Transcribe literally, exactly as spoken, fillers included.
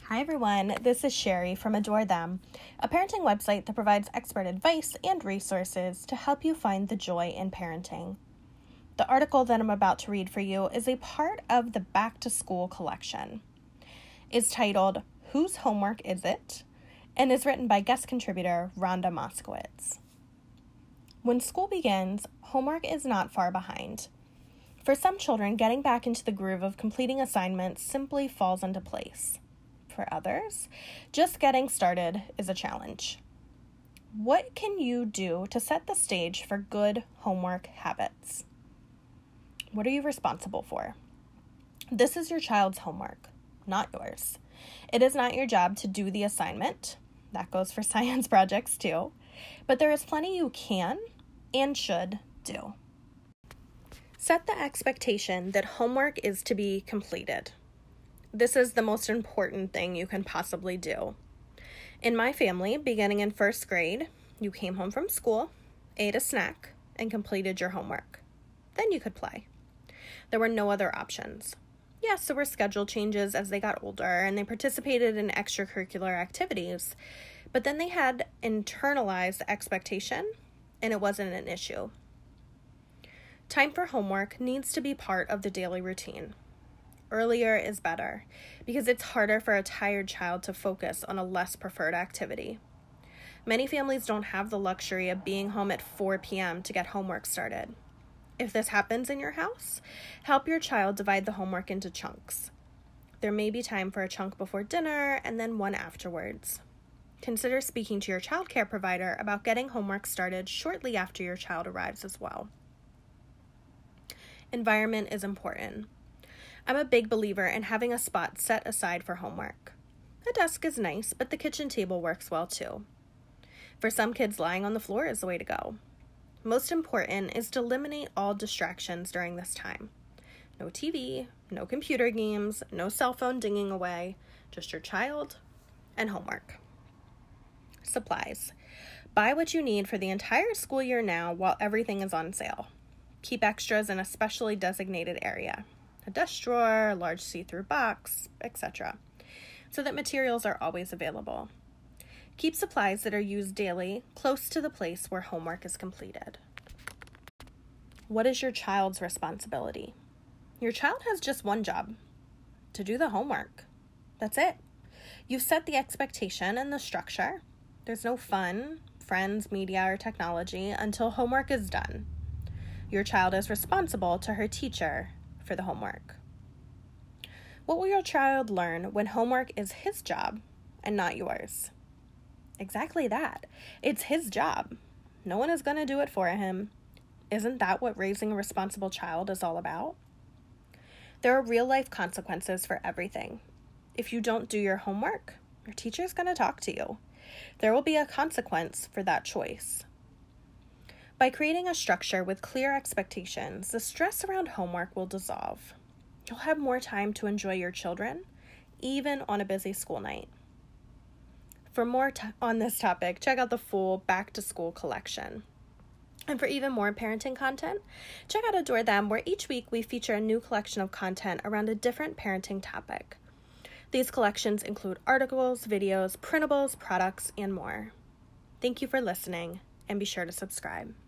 Hi everyone, this is Sherry from Adore Them, a parenting website that provides expert advice and resources to help you find the joy in parenting. The article that I'm about to read for you is a part of the Back to School collection. It's titled, Whose Homework Is It? And is written by guest contributor Rhonda Moskowitz. When school begins, homework is not far behind. For some children, getting back into the groove of completing assignments simply falls into place. For others, just getting started is a challenge. What can you do to set the stage for good homework habits? What are you responsible for? This is your child's homework, not yours. It is not your job to do the assignment. That goes for science projects too. But there is plenty you can and should do. Set the expectation that homework is to be completed. This is the most important thing you can possibly do. In my family, beginning in first grade, you came home from school, ate a snack, and completed your homework. Then you could play. There were no other options. Yes, there were schedule changes as they got older, and they participated in extracurricular activities, but then they had internalized the expectation, and it wasn't an issue. Time for homework needs to be part of the daily routine. Earlier is better because it's harder for a tired child to focus on a less preferred activity. Many families don't have the luxury of being home at four p.m. to get homework started. If this happens in your house, help your child divide the homework into chunks. There may be time for a chunk before dinner and then one afterwards. Consider speaking to your child care provider about getting homework started shortly after your child arrives as well. Environment is important. I'm a big believer in having a spot set aside for homework. A desk is nice, but the kitchen table works well too. For some kids, lying on the floor is the way to go. Most important is to eliminate all distractions during this time. No T V, no computer games, no cell phone dinging away, just your child and homework. Supplies. Buy what you need for the entire school year now while everything is on sale. Keep extras in a specially designated area, a desk drawer, a large see-through box, et cetera, so that materials are always available. Keep supplies that are used daily close to the place where homework is completed. What is your child's responsibility? Your child has just one job, to do the homework. That's it. You've set the expectation and the structure. There's no fun, friends, media, or technology until homework is done. Your child is responsible to her teacher for the homework. What will your child learn when homework is his job and not yours? Exactly that. It's his job. No one is going to do it for him. Isn't that what raising a responsible child is all about? There are real-life consequences for everything. If you don't do your homework, your teacher is going to talk to you. There will be a consequence for that choice. By creating a structure with clear expectations, the stress around homework will dissolve. You'll have more time to enjoy your children, even on a busy school night. For more t- on this topic, check out the full Back to School collection. And for even more parenting content, check out Adore Them, where each week we feature a new collection of content around a different parenting topic. These collections include articles, videos, printables, products, and more. Thank you for listening, and be sure to subscribe.